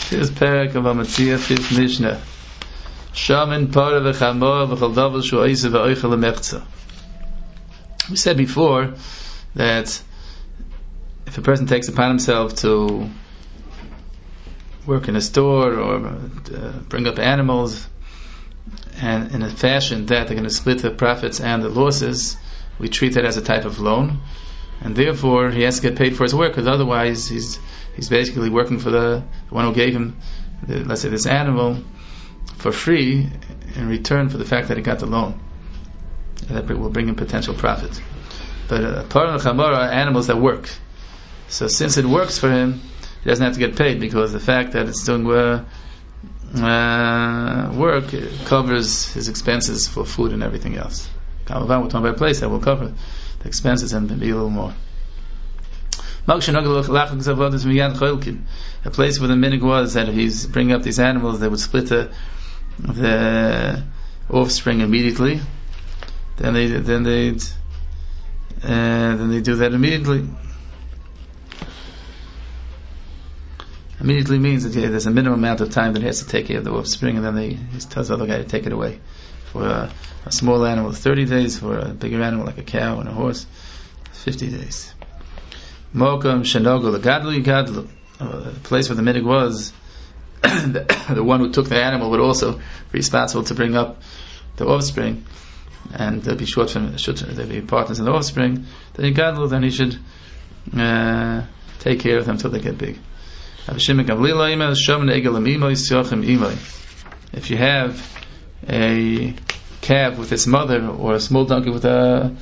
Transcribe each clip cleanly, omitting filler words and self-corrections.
This parak of Amatzia, 5th Mishnah. Shaman para v'chama v'chal davar shu oisa v'oichel lemechza. We said before that if a person takes upon himself to work in a store or bring up animals, and in a fashion that they're going to split the profits and the losses, we treat that as a type of loan, and therefore he has to get paid for his work, because otherwise he's basically working for the one who gave him, let's say, this animal for free in return for the fact that he got the loan. And that will bring him potential profit. But par and chamar are animals that work. So since it works for him, he doesn't have to get paid, because the fact that it's doing work covers his expenses for food and everything else. We're talking about a place that will cover the expenses and maybe a little more. A place where the minig was that if he's bringing up these animals, they would split the offspring immediately. Then they do that immediately. Immediately means that there's a minimum amount of time that he has to take care of the offspring, and then he tells the other guy to take it away. For a small animal, 30 days. For a bigger animal like a cow and a horse, 50 days. Mokam shenogu legadlu yigadlu. The place where the minig was, the one who took the animal would also be responsible to bring up the offspring, and they'll be they'll be partners in the offspring. Then yigadlu, then he should take care of them until they get big. If you have a calf with its mother, or a small donkey with a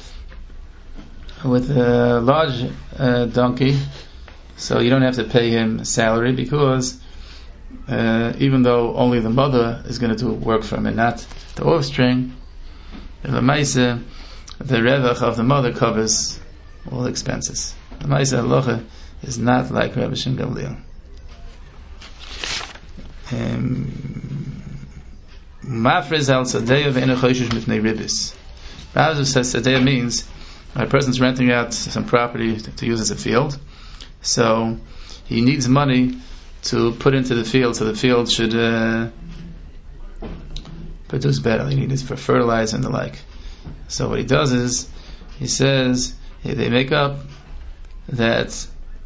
large donkey, so you don't have to pay him salary, because even though only the mother is going to do work for him and not the offspring, the revach of the mother covers all expenses. The Maisa halacha is not like Rabbi Shimon Gamliel. Mafrez al sadeya ve'ena choishish mifnei ribis. Rav says sadeya means a person's renting out some property to use as a field, so he needs money to put into the field, so the field should produce better. He needs for fertilizer and the like. So what he does is, he says, they make up that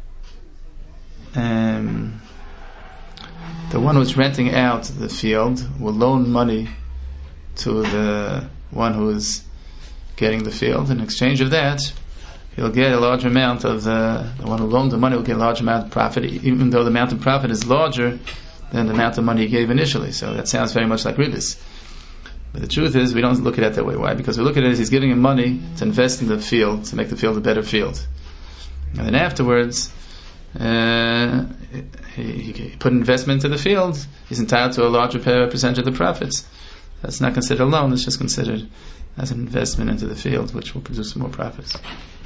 the one who's renting out the field will loan money to the one who is getting the field. In exchange of that, he'll get a large amount of the one who loaned the money will get a large amount of profit, even though the amount of profit is larger than the amount of money he gave initially. So that sounds very much like ribis. But the truth is, we don't look at it that way. Why? Because we look at it as he's giving him money to invest in the field, to make the field a better field. And then afterwards, he put investment into the field, he's entitled to a larger percentage of the profits. That's not considered a loan, it's just considered as an investment into the field, which will produce more profits.